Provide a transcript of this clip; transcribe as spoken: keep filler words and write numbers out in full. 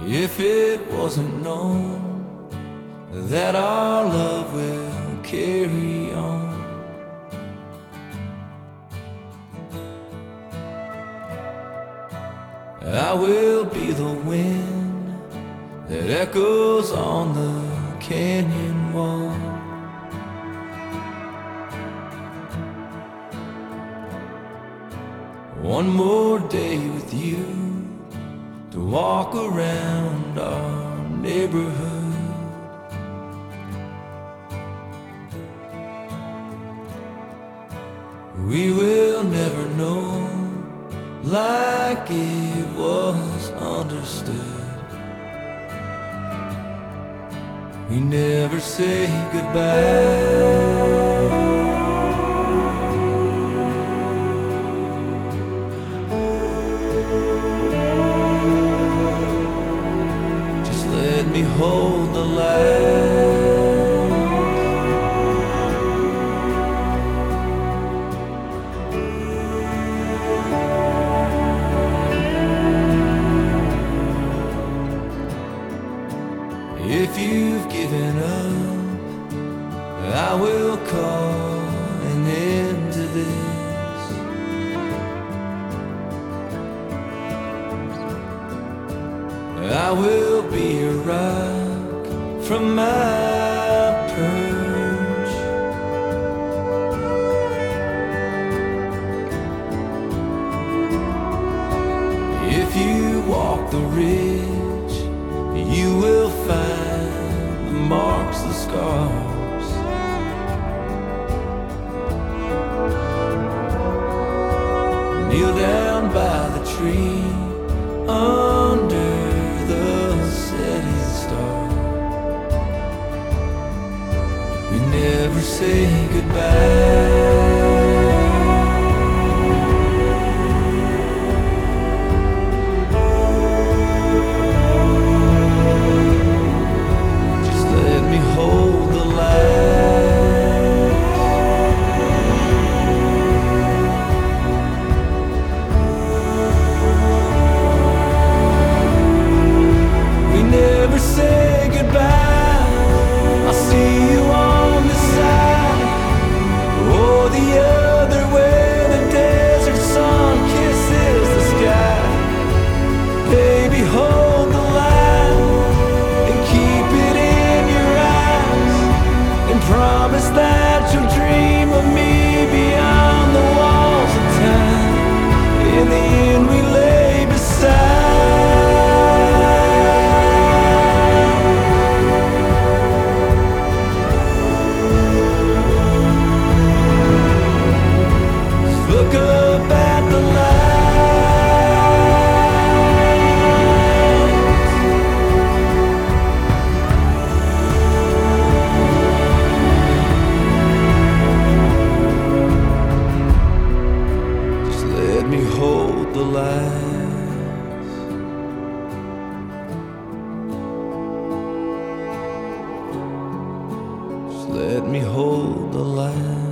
If it wasn't known that our love will carry on, I will be the wind that echoes on the canyon wall. One more day with you to walk around our neighborhood. We will never know like it was understood. We never say goodbye. Let me hold the light. If you've given up, I will call an end to this. I will be a rock from my perch. If you walk the ridge, you will find the marks, the scars. Kneel down by the tree under the setting star. We never say goodbye. Just let me hold the light. We never say goodbye. I'll see you on this side or the other, where the desert sun kisses the sky. Baby, hold the line and keep it in your eyes, and promise that you'll dream of me beyond the walls of time. In the end we lay beside. Look up at the lights. Just let me hold the lights. Just let me hold the lights.